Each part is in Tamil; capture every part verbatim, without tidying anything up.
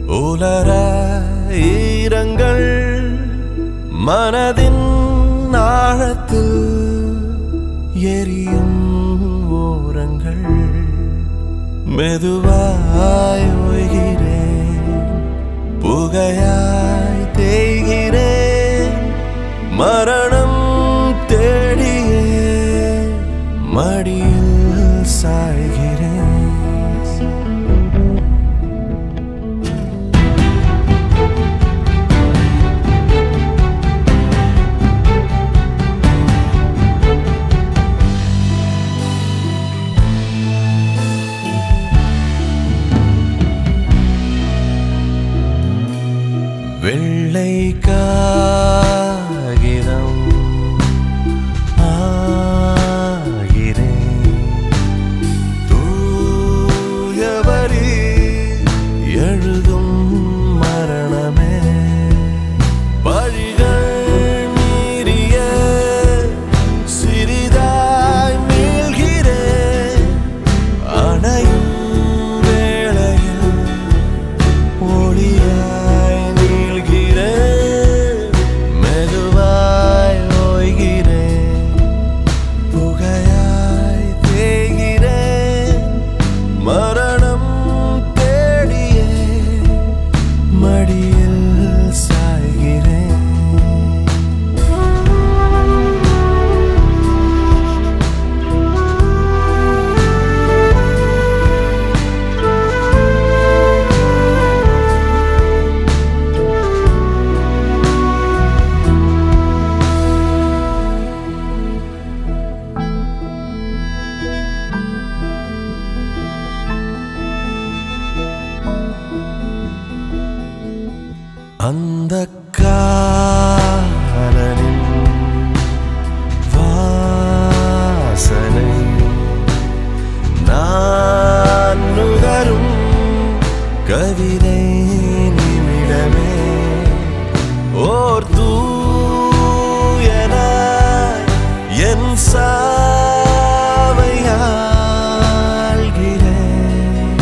உலராயிரங்கள் மனதின் ஆழத்தில் எரியும் ஓரங்கள் மெதுவாய் ஓய்கிறேன் புகையாய் தேய்கிறேன் மரணம் தேடியே மடியில் சாய்கிறேன் வெள்ளை காகிதம் ஆகிறேன் தூயவரி எழுதும் மரணமே பழிகள் மீறிய சிறிதாய் மீள்கிறேன் அணையும் வேளையில் ஒளியாய் அந்த காலனின் வாசனை நான் நுகரும் கவிதை நிமிடமே ஓர் தூயனாய் என் சாவையாள்கிறேன்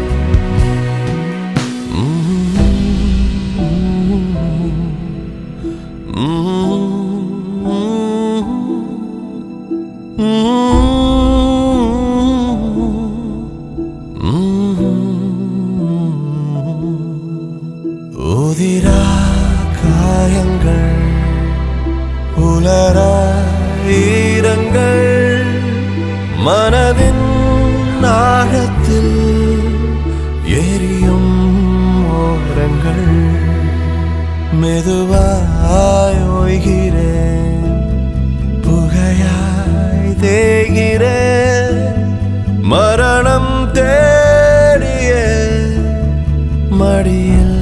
உதிரா காயங்கள் உலராயிரங்கள் மனதின் ஆழத்தில் எரியும் ஓரங்கள் மெதுவாய் ஓய்கிறேன் புகையாய் தேய்கிறேன் மரணம் தேடிய மடியில்